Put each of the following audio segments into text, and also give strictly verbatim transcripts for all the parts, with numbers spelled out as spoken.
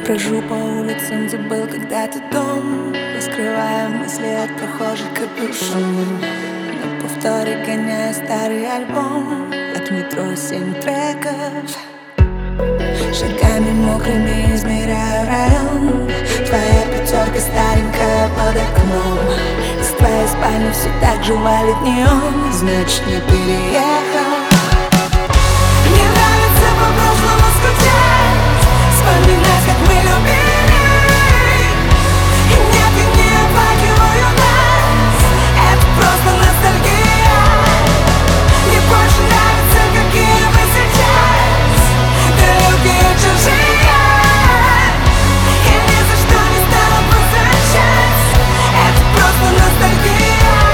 Брожу по улицам, забыл когда-то дом, раскрывая мысли от прохожих капюшон. На повторе гоняю старый альбом, от метро семь треков. Шагами мокрыми измеряю район. Твоя пятерка старенькая под окном. Из твоей спальни все так же валит неон. Значит, не переехал. Мне нравится по прошлому скучать, вспоминать, как мы любили. И нет, я не оплакиваю нас, это просто ностальгия. Мне больше нравится, какие мы сейчас, далекие, чужие. Я ни за что не стану возвращать, это просто ностальгия.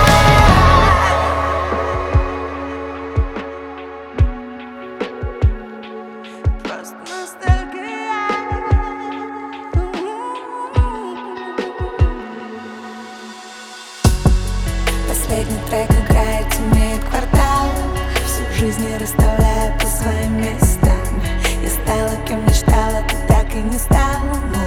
Просто ностальгия. Последний трек играет, имеет квартал. Всю жизнь я расставляю по своим местам. Я стала, кем мечтала, ты так и не стала.